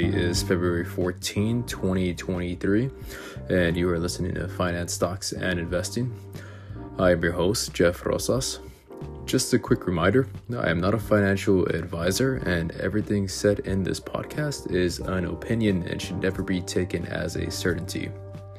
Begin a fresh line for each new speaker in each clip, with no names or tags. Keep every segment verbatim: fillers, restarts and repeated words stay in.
is February fourteenth, twenty twenty-three, and you are listening to Finance, Stocks, and Investing. I am your host, Jeff Rosas. Just a quick reminder, I am not a financial advisor, and everything said in this podcast is an opinion and should never be taken as a certainty.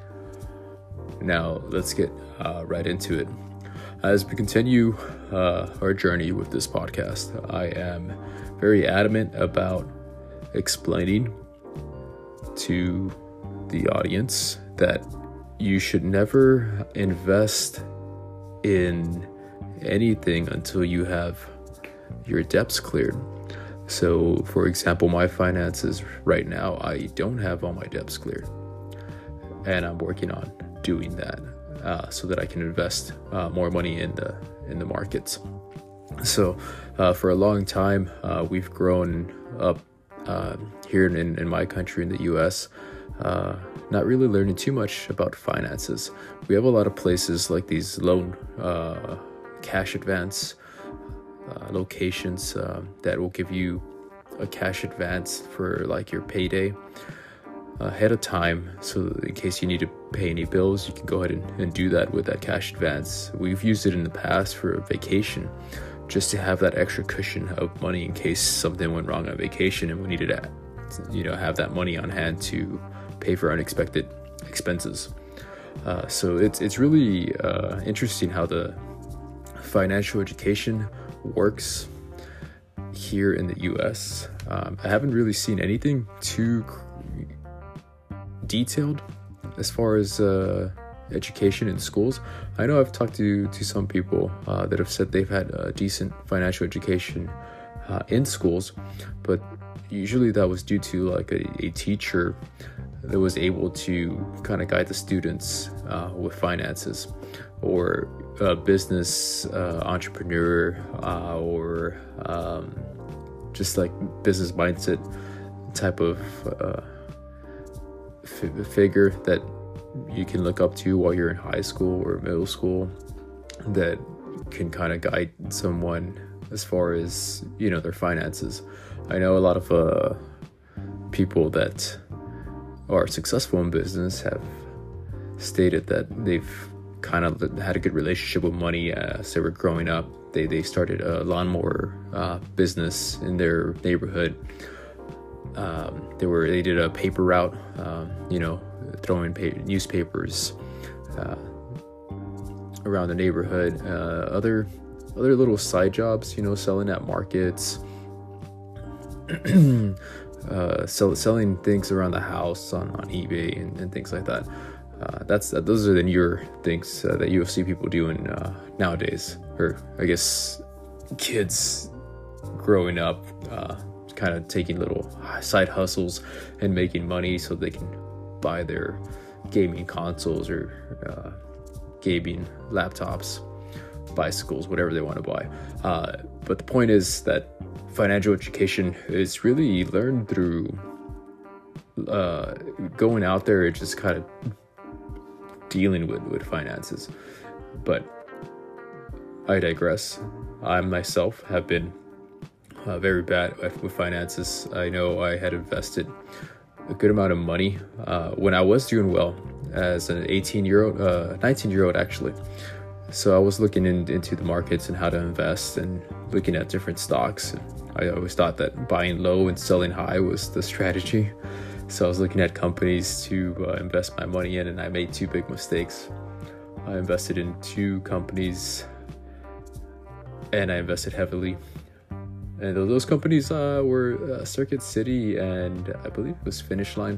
Now, let's get uh, right into it. As we continue uh, our journey with this podcast, I am very adamant about explaining to the audience that you should never invest in anything until you have your debts cleared. So, for example, my finances right now, I don't have all my debts cleared, and I'm working on doing that uh, so that I can invest uh, more money in the in the markets. So uh, for a long time uh, we've grown up uh, here in, in my country, in the U S, uh, not really learning too much about finances. We have a lot of places like these loan uh, cash advance uh, locations uh, that will give you a cash advance for like your payday ahead of time, so in case you need to pay any bills, you can go ahead and, and do that with that cash advance. We've used it in the past for a vacation, just to have that extra cushion of money in case something went wrong on vacation and we needed to, you know, have that money on hand to pay for unexpected expenses. Uh, so it's it's really uh, interesting how the financial education works here in the U S. Um, I haven't really seen anything too detailed as far as uh, education in schools. I know I've talked to to some people uh, that have said they've had a decent financial education uh, in schools, but usually that was due to like a, a teacher that was able to kind of guide the students uh, with finances, or a business uh, entrepreneur uh, or um, just like business mindset type of uh, figure that you can look up to while you're in high school or middle school, that can kind of guide someone as far as, you know, their finances. I know a lot of uh, people that are successful in business have stated that they've kind of had a good relationship with money as they were growing up. They they started a lawnmower uh, business in their neighborhood. Um, they were they did a paper route, um, you know, throwing pa- newspapers uh, around the neighborhood. Uh, other other little side jobs, you know, selling at markets, uh, sell, selling things around the house on, on eBay and, and things like that. Uh, that's uh, those are the newer things uh, that you'll see people doing uh, nowadays, or I guess kids growing up. Uh, kind of taking little side hustles and making money so they can buy their gaming consoles or uh, gaming laptops, bicycles, whatever they want to buy. Uh, but the point is that financial education is really learned through uh, going out there and just kind of dealing with, with finances. But I digress. I myself have been Uh, very bad with finances. I know I had invested a good amount of money uh, when I was doing well as an eighteen year old, uh, nineteen year old actually. So I was looking in, into the markets and how to invest and looking at different stocks. And I always thought that buying low and selling high was the strategy. So I was looking at companies to uh, invest my money in, and I made two big mistakes. I invested in two companies and I invested heavily. And those companies uh, were uh, Circuit City and I believe it was Finish Line.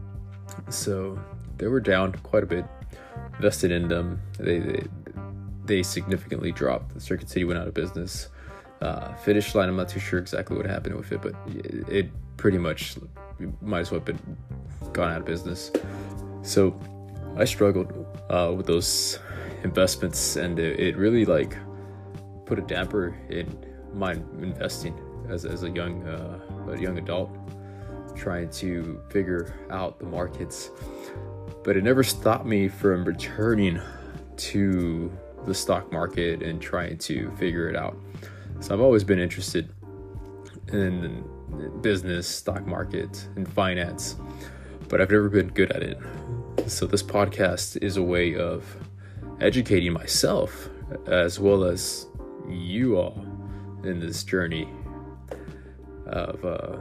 So they were down quite a bit. Invested in them. They they, they significantly dropped. Circuit City went out of business. Uh, Finish Line, I'm not too sure exactly what happened with it, but it, it pretty much might as well have been gone out of business. So I struggled uh, with those investments, and it, it really like put a damper in my investing as as a young uh, a young adult, trying to figure out the markets. But it never stopped me from returning to the stock market and trying to figure it out. So I've always been interested in business, stock market, and finance, but I've never been good at it. So this podcast is a way of educating myself as well as you all in this journey of uh,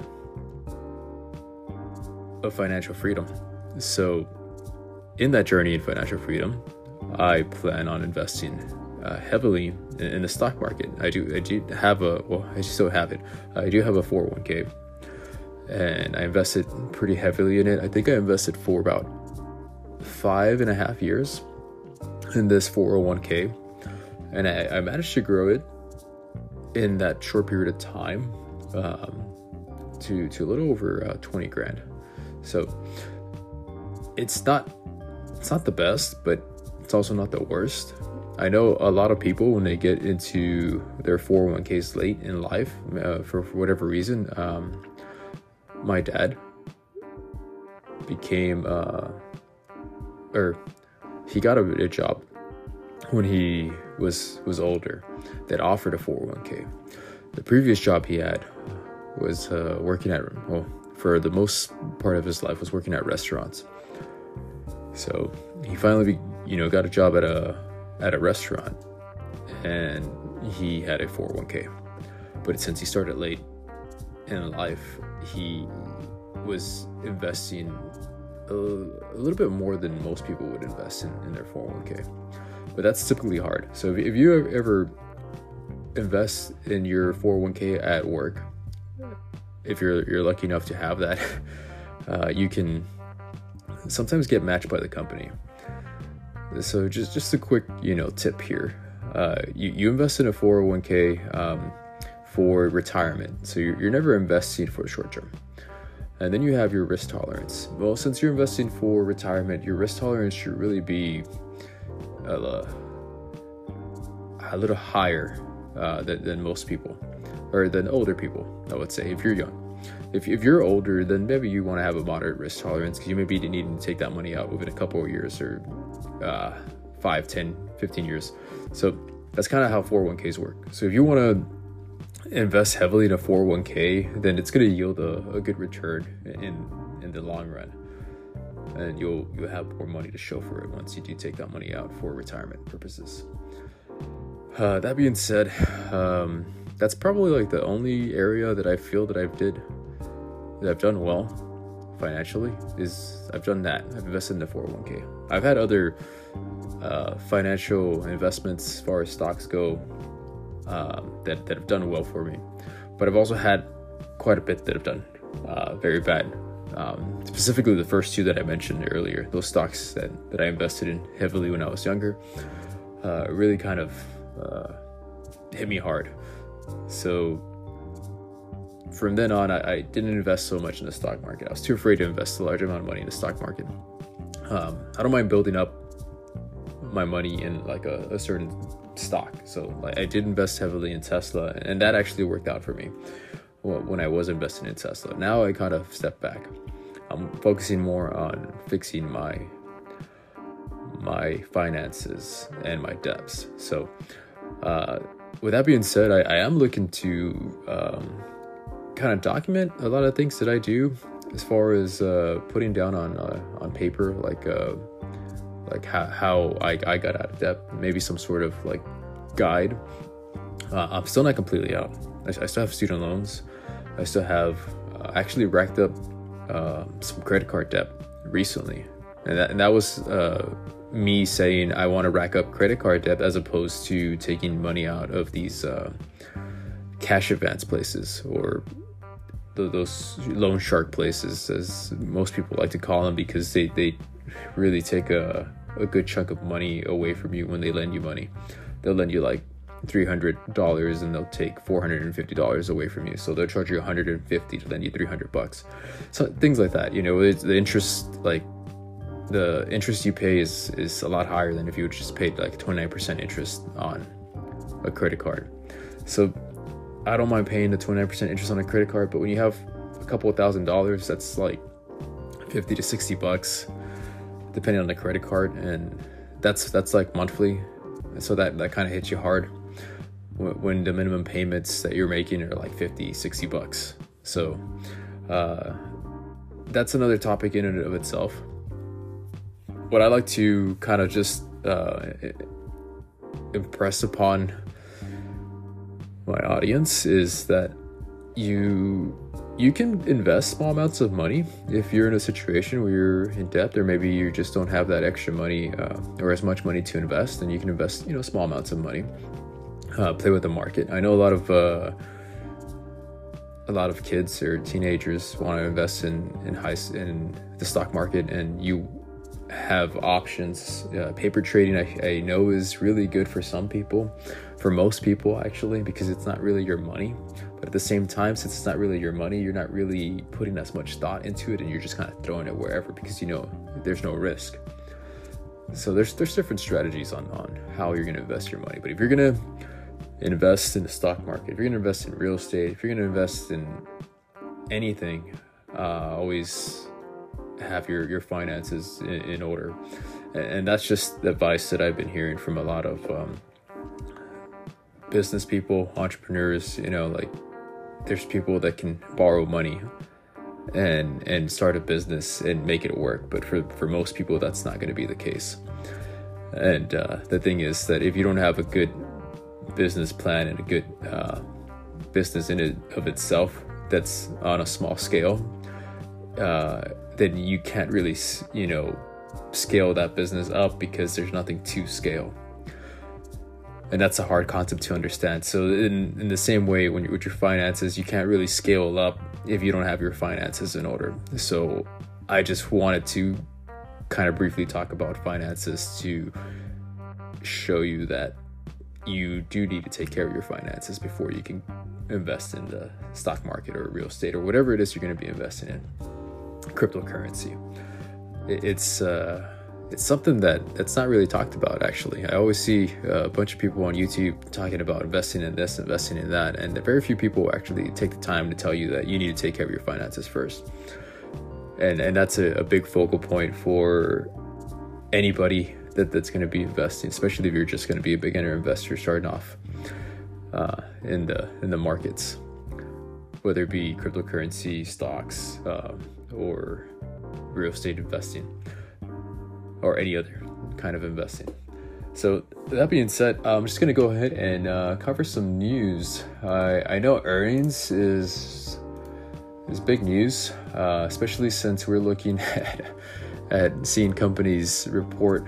of financial freedom. So in that journey in financial freedom, I plan on investing uh, heavily in, in the stock market. I do I do have a well I still have it. I do have a four oh one k, and I invested pretty heavily in it. I think I invested for about five and a half years in this four oh one k, and I, I managed to grow it in that short period of time um, to to a little over uh, twenty grand. So it's not it's not the best, but it's also not the worst. I know a lot of people, when they get into their four oh one k's late in life, uh, for, for whatever reason, um, my dad became, uh, or he got a, a job when he was was older that offered a four oh one k. The previous job he had was uh, working at, well, for the most part of his life, was working at restaurants. So he finally, you know, got a job at a at a restaurant, and he had a four oh one k. But since he started late in life, he was investing a, a little bit more than most people would invest in, in their four oh one k. But that's typically hard. So if, if you ever invest in your four oh one k at work, if you're you're lucky enough to have that, uh, you can sometimes get matched by the company. So just just a quick, you know, tip here. Uh, you, you invest in a four oh one k um, for retirement. So you're, you're never investing for the short term. And then you have your risk tolerance. Well, since you're investing for retirement, your risk tolerance should really be a, a little higher uh, than, than most people, or than older people, I would say, if you're young. If, if you're older, then maybe you want to have a moderate risk tolerance, because you may be needing to take that money out within a couple of years, or uh, five, ten, fifteen years. So that's kind of how four oh one k's work. So if you want to invest heavily in a four oh one k, then it's going to yield a, a good return in in the long run, and you'll you'll have more money to show for it once you do take that money out for retirement purposes. Uh, that being said, um, that's probably like the only area that I feel that I've did that I've done well financially, is I've done that. I've invested in the four oh one k. I've had other uh, financial investments as far as stocks go um, that, that have done well for me, but I've also had quite a bit that have done uh, very bad. Um, specifically the first two that I mentioned earlier, those stocks that, that I invested in heavily when I was younger, uh, really kind of uh, hit me hard. So from then on, I, I didn't invest so much in the stock market. I was too afraid to invest a large amount of money in the stock market. Um, I don't mind building up my money in like a, a certain stock. So like, I did invest heavily in Tesla, and that actually worked out for me when I was investing in Tesla. Now I kind of stepped back. I'm focusing more on fixing my my finances and my debts. So uh, with that being said, I, I am looking to um, kind of document a lot of things that I do, as far as uh, putting down on uh, on paper, like uh, like how, how I, I got out of debt, maybe some sort of like guide. Uh, I'm still not completely out. I, I still have student loans. I still have uh, actually racked up uh, some credit card debt recently, and that and that was uh, me saying I want to rack up credit card debt, as opposed to taking money out of these uh, cash advance places, or the, those loan shark places, as most people like to call them, because they, they really take a, a good chunk of money away from you when they lend you money. They'll lend you like three hundred dollars and they'll take four hundred fifty dollars away from you. So they'll charge you one hundred fifty to lend you three hundred bucks. So things like that, you know, it's the interest, like the interest you pay is, is a lot higher than if you just paid like twenty-nine percent interest on a credit card. So I don't mind paying the twenty-nine percent interest on a credit card, but when you have a couple of thousand dollars, that's like fifty to sixty bucks, depending on the credit card. And that's, that's like monthly. So that, that kind of hits you hard. when the minimum payments that you're making are like fifty, sixty bucks. So uh, that's another topic in and of itself. What I like to kind of just uh, impress upon my audience is that you you can invest small amounts of money if you're in a situation where you're in debt, or maybe you just don't have that extra money uh, or as much money to invest, and you can invest, you know, small amounts of money. Uh, play with the market. I know a lot of uh, a lot of kids or teenagers want to invest in in high in the stock market, and you have options. Uh, paper trading, I, I know, is really good for some people, for most people actually, because it's not really your money. But at the same time, since it's not really your money, you're not really putting as much thought into it, and you're just kind of throwing it wherever because you know there's no risk. So there's there's different strategies on on how you're going to invest your money. But if you're going to invest in the stock market, if you're going to invest in real estate, if you're going to invest in anything, uh, always have your your finances in, in order. And, and that's just the advice that I've been hearing from a lot of um, business people, entrepreneurs. You know, like there's people that can borrow money and and start a business and make it work, but for for most people that's not going to be the case. And uh, the thing is that if you don't have a good business plan and a good uh, business in it of itself that's on a small scale, uh, then you can't really, you know, scale that business up because there's nothing to scale. And that's a hard concept to understand. So in, in the same way, when you're with your finances, you can't really scale up if you don't have your finances in order. So I just wanted to kind of briefly talk about finances to show you that you do need to take care of your finances before you can invest in the stock market or real estate or whatever it is you're going to be investing in. Cryptocurrency. It's uh, it's something that that's not really talked about, actually. I always see a bunch of people on YouTube talking about investing in this, investing in that, and very few people actually take the time to tell you that you need to take care of your finances first. And and that's a, a big focal point for anybody that, that's going to be investing, especially if you're just going to be a beginner investor starting off uh, in the in the markets, whether it be cryptocurrency, stocks, uh, or real estate investing, or any other kind of investing. So that being said, I'm just going to go ahead and uh, cover some news. I, I know earnings is is big news, uh, especially since we're looking at, at seeing companies report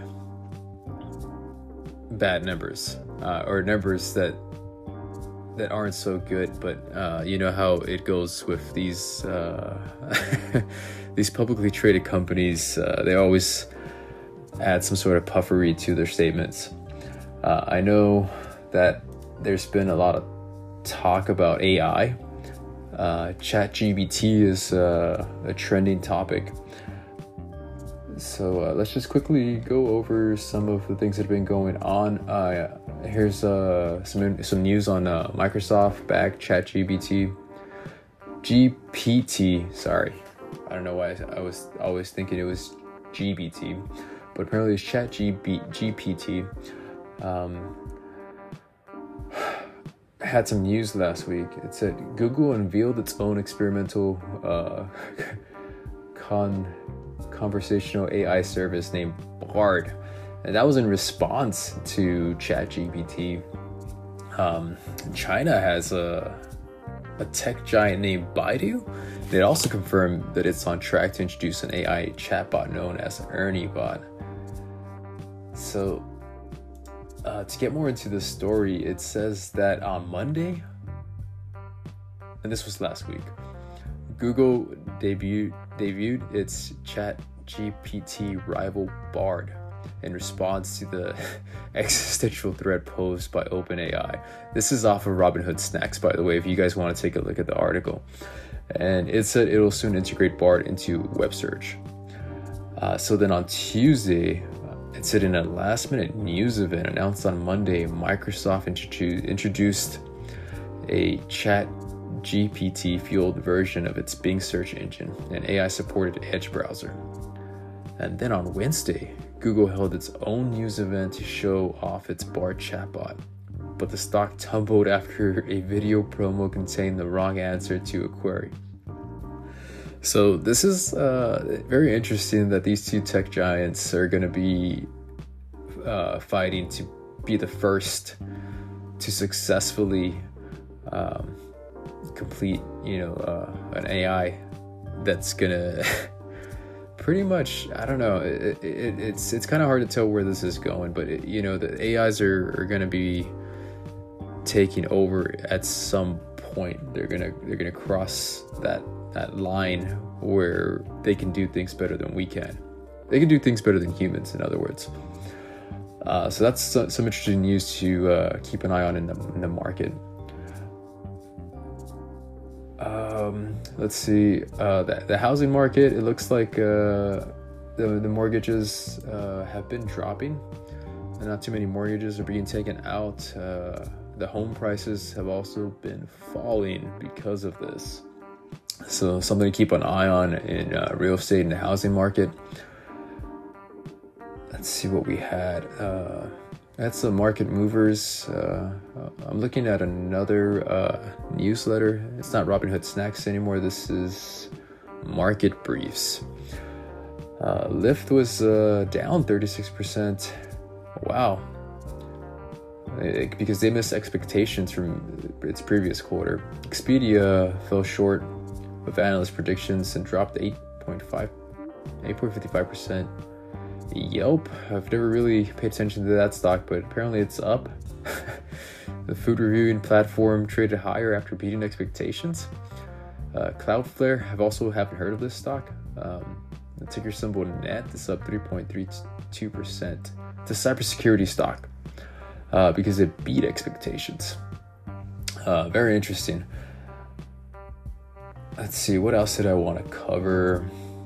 bad numbers, uh, or numbers that that aren't so good. But uh, you know how it goes with these uh, these publicly traded companies. Uh, they always add some sort of puffery to their statements. Uh, I know that there's been a lot of talk about A I. Uh, ChatGPT is uh, a trending topic. So uh, let's just quickly go over some of the things that have been going on. Uh, here's uh, some some news on uh, Microsoft backed ChatGPT. G P T, sorry. I don't know why I was always thinking it was G B T, but apparently it's ChatGPT. Um, had some news last week. It said Google unveiled its own experimental uh, con. conversational A I service named Bard, and that was in response to ChatGPT. Um, China has a a tech giant named Baidu. They also confirmed that it's on track to introduce an A I chatbot known as Ernie Bot. So, uh, to get more into the story, it says that on Monday, and this was last week, Google debuted debuted its ChatGPT rival Bard in response to the existential threat posed by OpenAI. This is off of Robinhood Snacks, by the way, if you guys want to take a look at the article. And it said it'll soon integrate Bard into web search. Uh, so then on Tuesday, it said in a last-minute news event announced on Monday, Microsoft introdu- introduced a chat G P T-fueled version of its Bing search engine, an A I-supported Edge browser. And then on Wednesday, Google held its own news event to show off its Bard chatbot. but the stock tumbled after a video promo contained the wrong answer to a query. So this is uh, very interesting that these two tech giants are going to be uh, fighting to be the first to successfully um, complete, you know, uh, an A I that's gonna pretty much, I don't know, it, it, it's it's kind of hard to tell where this is going, but it, you know, the A Is are, are gonna be taking over at some point. They're gonna they're gonna cross that that line where they can do things better than we can. They can do things better than humans, in other words. Uh, so that's some, some interesting news to uh, keep an eye on in the in the market. Um, let's see, uh, the, the housing market, it looks like uh, the, the mortgages uh, have been dropping, and not too many mortgages are being taken out. Uh, the home prices have also been falling because of this. So something to keep an eye on in uh, real estate and the housing market. Let's see what we had. Uh, that's the market movers. Uh, I'm looking at another uh, newsletter. It's not Robinhood Snacks anymore. This is Market Briefs. Uh, Lyft was uh, down thirty-six percent. Wow. It, because they missed expectations from its previous quarter. Expedia fell short of analyst predictions and dropped eight point five, eight point five five percent. Yelp, I've never really paid attention to that stock, but apparently it's up. The food reviewing platform traded higher after beating expectations. Uh, Cloudflare, I've also haven't heard of this stock. Um, the ticker symbol N E T is up three point three two percent. It's a cybersecurity stock uh, because it beat expectations. Uh, very interesting. Let's see, what else did I want to cover?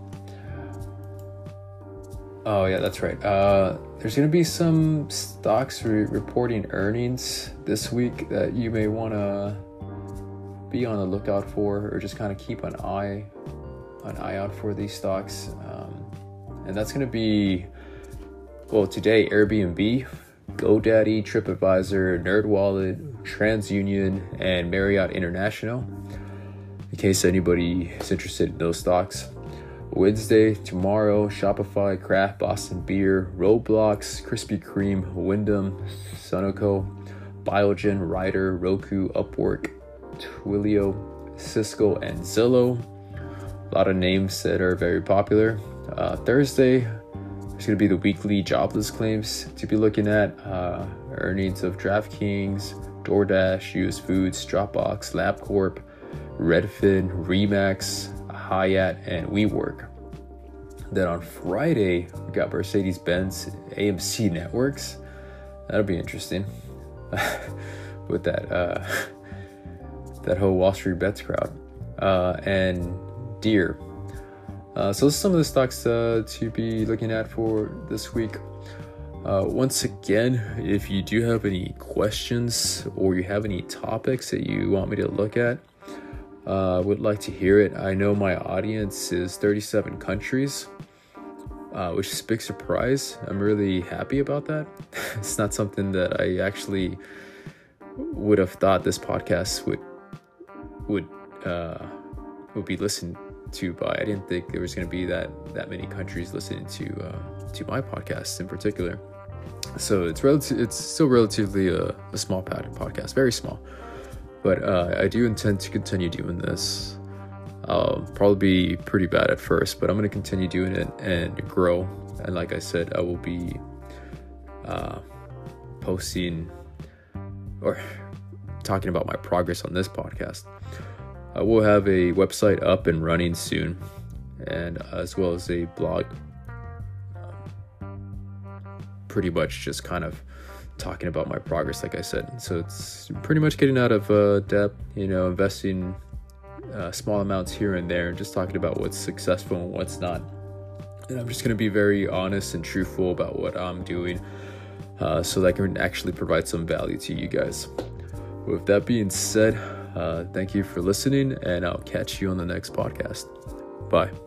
Oh yeah, that's right. Uh, there's going to be some stocks re- reporting earnings this week that you may want to be on the lookout for, or just kind of keep an eye an eye out for these stocks. Um, and that's going to be, well, today, Airbnb, GoDaddy, TripAdvisor, NerdWallet, TransUnion, and Marriott International, in case anybody is interested in those stocks. Wednesday, tomorrow, Shopify, Kraft, Boston Beer, Roblox, Krispy Kreme, Wyndham, Sunoco, Biogen, Ryder, Roku, Upwork, Twilio, Cisco, and Zillow. A lot of names that are very popular. Uh, Thursday, there's going to be the weekly jobless claims to be looking at. Uh, earnings of DraftKings, DoorDash, U S Foods, Dropbox, LabCorp, Redfin, Remax, Hyatt, and WeWork. Then on Friday, we got Mercedes-Benz, A M C Networks. That'll be interesting with that uh, that whole Wall Street Bets crowd. Uh, and Deere. Uh, so those are some of the stocks uh, to be looking at for this week. Uh, once again, if you do have any questions or you have any topics that you want me to look at, I uh, would like to hear it. I know my audience is thirty-seven countries, uh, which is a big surprise. I'm really happy about that. It's not something that I actually would have thought this podcast would would uh, would be listened to by. I didn't think there was going to be that that many countries listening to uh, to my podcast in particular. So it's relative. It's still relatively a, a small podcast, very small. But uh, I do intend to continue doing this. I'll probably be pretty bad at first, but I'm going to continue doing it and grow. And like I said, I will be uh, posting or talking about my progress on this podcast. I will have a website up and running soon, and as well as a blog. Pretty much just kind of talking about my progress, like I said. So it's pretty much getting out of uh, debt, you know, investing uh, small amounts here and there, and just talking about what's successful and what's not. And I'm just going to be very honest and truthful about what I'm doing, uh, so that I can actually provide some value to you guys. With that being said, uh, thank you for listening, and I'll catch you on the next podcast. Bye.